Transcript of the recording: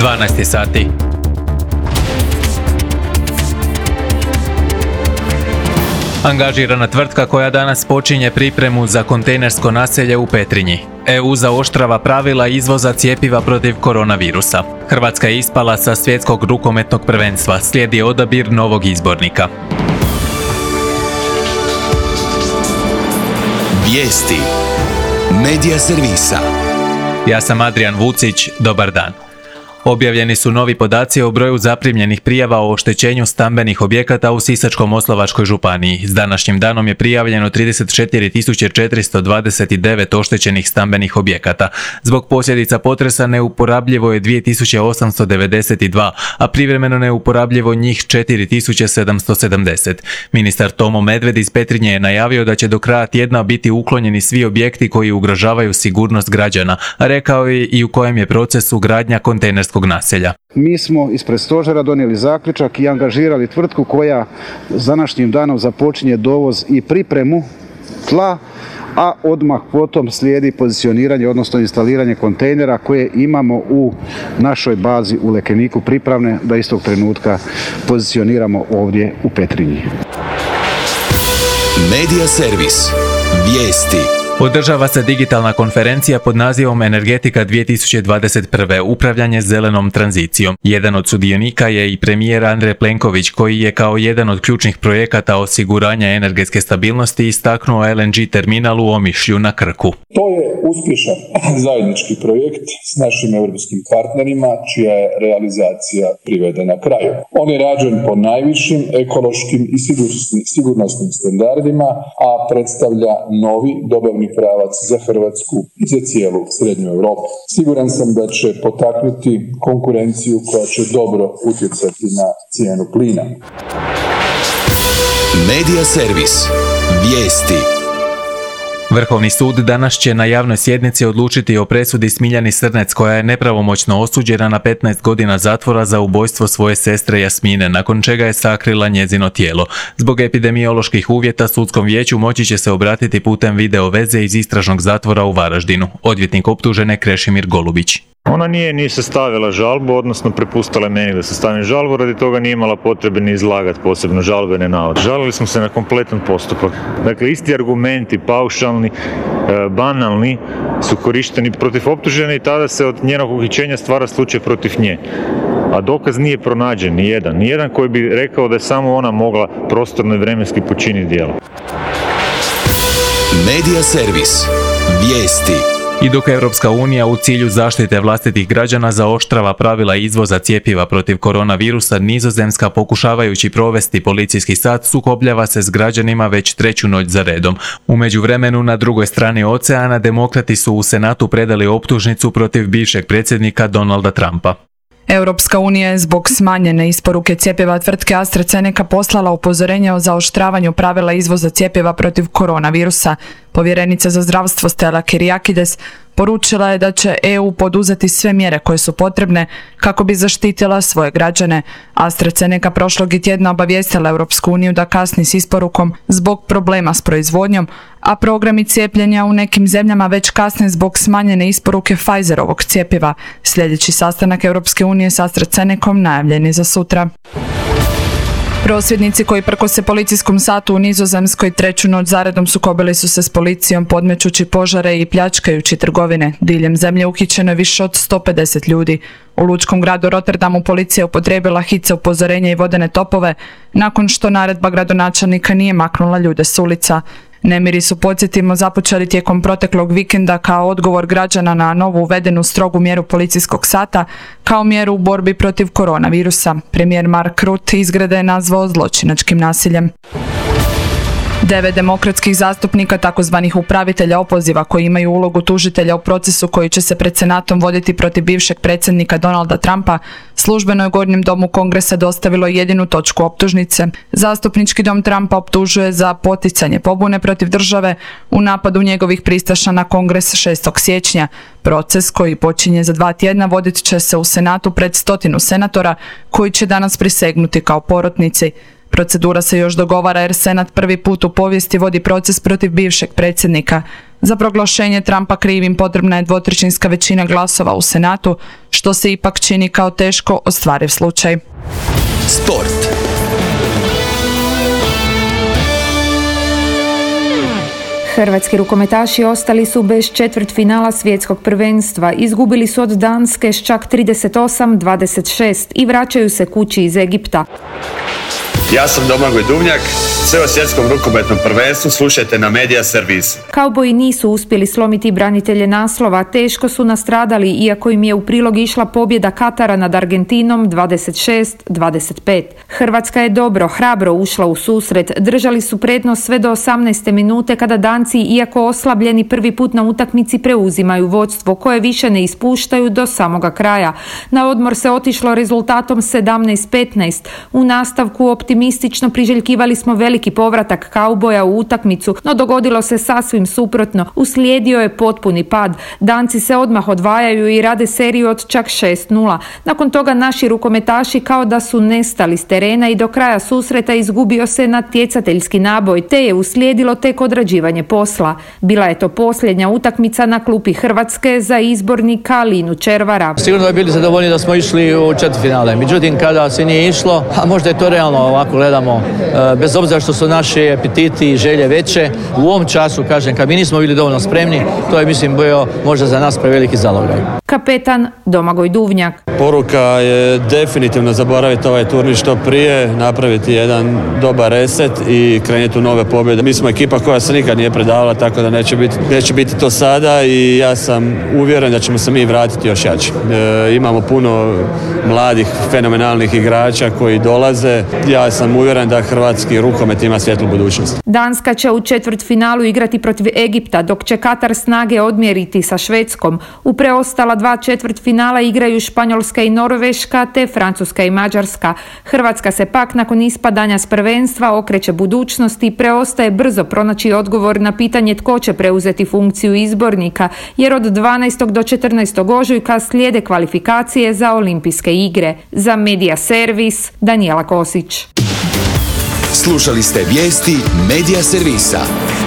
12 sati. Angažirana tvrtka koja danas počinje pripremu za kontejnersko naselje u Petrinji. EU zaoštrava pravila izvoza cjepiva protiv koronavirusa. Hrvatska je ispala sa svjetskog rukometnog prvenstva, slijedi odabir novog izbornika. Vijesti Medija servisa. Ja sam Adrian Vucić, dobar dan. Objavljeni su novi podaci o broju zaprimljenih prijava o oštećenju stambenih objekata u Sisačko-moslavačkoj županiji. S današnjim danom je prijavljeno 34.429 oštećenih stambenih objekata. Zbog posljedica potresa neuporabljivo je 2.892, a privremeno neuporabljivo njih 4.770. Ministar Tomo Medved iz Petrinje je najavio da će do kraja tjedna biti uklonjeni svi objekti koji ugrožavaju sigurnost građana, a rekao je i u kojem je procesu gradnja kontejnerskog naselja. Mi smo ispred stožera donijeli zaključak i angažirali tvrtku koja s današnjim danom započinje dovoz i pripremu tla, a odmah potom slijedi pozicioniranje, odnosno instaliranje kontejnera koje imamo u našoj bazi u Lekeniku pripravne da istog trenutka pozicioniramo ovdje u Petrinji. Medija servis. Vijesti. Održava se digitalna konferencija pod nazivom Energetika 2021. Upravljanje zelenom tranzicijom. Jedan od sudionika je i premijer Andrej Plenković, koji je kao jedan od ključnih projekata osiguranja energetske stabilnosti istaknuo LNG terminal u Omišlju na Krku. To je uspješan zajednički projekt s našim europskim partnerima, čija je realizacija privedena kraju. On je rađen po najvišim ekološkim i sigurnosnim standardima, a predstavlja novi dobavni pravac za Hrvatsku i za cijelu Srednju Europu. Siguran sam da će potaknuti konkurenciju koja će dobro utjecati na cijenu plina. Medija servis. Vijesti. Vrhovni sud danas će na javnoj sjednici odlučiti o presudi Smiljani Srnec, koja je nepravomoćno osuđena na 15 godina zatvora za ubojstvo svoje sestre Jasmine, nakon čega je sakrila njezino tijelo. Zbog epidemioloških uvjeta sudskom vijeću moći će se obratiti putem video veze iz istražnog zatvora u Varaždinu. Odvjetnik optužene Krešimir Golubić. Ona nije ni sastavila žalbu, odnosno prepustila meni da sastavim žalbu, radi toga nije imala potrebe ni izlagati posebno žalbene navode. Žalili smo se na kompletan postupak. Dakle, isti argumenti, paušalni, banalni, su korišteni protiv optužene i tada se od njenog uhićenja stvara slučaj protiv nje. A dokaz nije pronađen, nijedan koji bi rekao da je samo ona mogla prostorno i vremenski počiniti djelo. Medija servis. Vijesti. I dok Europska unija u cilju zaštite vlastitih građana zaoštrava pravila izvoza cjepiva protiv koronavirusa, Nizozemska, pokušavajući provesti policijski sat, sukobljava se s građanima već treću noć za redom. U međuvremenu, na drugoj strani oceana, demokrati su u Senatu predali optužnicu protiv bivšeg predsjednika Donalda Trumpa. Europska unija je zbog smanjene isporuke cjepiva tvrtke AstraZeneca poslala upozorenje o zaoštravanju pravila izvoza cjepiva protiv koronavirusa. Povjerenica za zdravstvo Stella Kyriakides poručila je da će EU poduzeti sve mjere koje su potrebne kako bi zaštitila svoje građane. AstraZeneca prošlog tjedna obavijestila Europsku uniju da kasni s isporukom zbog problema s proizvodnjom, a programi cijepljenja u nekim zemljama već kasne zbog smanjene isporuke Pfizerovog cjepiva. Sljedeći sastanak Europske unije s AstraZenecom najavljen je za sutra. Prosvjednici koji prkose policijskom satu u Nizozemskoj treću noć zaredom sukobili su se s policijom podmećući požare i pljačkajući trgovine. Diljem zemlje uhićeno je više od 150 ljudi. U lučkom gradu Rotterdamu policija upotrijebila hice upozorenja i vodene topove nakon što naredba gradonačelnika nije maknula ljude s ulica. Nemiri su, podsjetimo, započeli tijekom proteklog vikenda kao odgovor građana na novu uvedenu strogu mjeru policijskog sata kao mjeru u borbi protiv koronavirusa. Premijer Mark Rutte izgrede je nazvao zločinačkim nasiljem. 9 demokratskih zastupnika, takozvanih upravitelja opoziva, koji imaju ulogu tužitelja u procesu koji će se pred Senatom voditi protiv bivšeg predsjednika Donalda Trumpa, službeno je Gornjem domu Kongresa dostavilo jedinu točku optužnice. Zastupnički dom Trumpa optužuje za poticanje pobune protiv države u napadu njegovih pristaša na Kongres 6. siječnja. Proces, koji počinje za 2 tjedna, vodit će se u Senatu pred 100 senatora koji će danas prisegnuti kao porotnici. Procedura se još dogovara jer Senat prvi put u povijesti vodi proces protiv bivšeg predsjednika. Za proglašenje Trumpa krivim potrebna je 2/3 većina glasova u Senatu, što se ipak čini kao teško ostvariv slučaj. Sport. Hrvatski rukometaši ostali su bez četvrtfinala svjetskog prvenstva. Izgubili su od Danske s čak 38-26 i vraćaju se kući iz Egipta. Ja sam Domagoj Duvnjak, sve o svjetskom rukometnom prvenstvu slušajte na Media Servis. Kauboji nisu uspjeli slomiti branitelje naslova, teško su nastradali iako im je u prilog išla pobjeda Katara nad Argentinom 26-25. Hrvatska je dobro, hrabro ušla u susret, držali su prednost sve do 18. minute kada Danci, iako oslabljeni prvi put na utakmici, preuzimaju vodstvo koje više ne ispuštaju do samoga kraja. Na odmor se otišlo rezultatom 17-15. U nastavku optimistično priželjkivali smo veliki povratak Kauboja u utakmicu, no dogodilo se sasvim suprotno. Uslijedio je potpuni pad. Danci se odmah odvajaju i rade seriju od čak 6-0. Nakon toga naši rukometaši kao da su nestali s terena i do kraja susreta izgubio se natjecateljski naboj, te je uslijedilo tek odrađivanje posla. Bila je to posljednja utakmica na klupi Hrvatske za izbornika Linu Červara. Sigurno je bili zadovoljni da smo išli u četvrtfinale. Međutim, kada se nije išlo, a možda je to realno ovako gledamo, bez obzira što su naši apetiti i želje veće, u ovom času, kažem, kad mi nismo bili dovoljno spremni, to je, mislim, bio možda za nas preveliki zalogaj. Kapetan Domagoj Duvnjak. Poruka je definitivno zaboraviti ovaj turnir što prije, napraviti jedan dobar reset i krenuti u nove pobjede. Mi smo ekipa koja se nikad nije predavala, tako da neće biti to sada i ja sam uvjeren da ćemo se mi vratiti još jači. Imamo puno mladih, fenomenalnih igrača koji dolaze. Ja sam uvjeren da hrvatski rukomet ima svjetlu budućnost. Danska će u četvrtfinalu igrati protiv Egipta, dok će Katar snage odmjeriti sa Švedskom. U preostala 2 četvrtfinala igraju Španjolska i Norveška, te Francuska i Mađarska. Hrvatska se pak nakon ispadanja s prvenstva okreće budućnosti i preostaje brzo pronaći odgovor na pitanje tko će preuzeti funkciju izbornika, jer od 12. do 14. ožujka slijede kvalifikacije za olimpijske igre. Za Media Servis, Danijela Kosić. Slušali ste vijesti Media Servisa.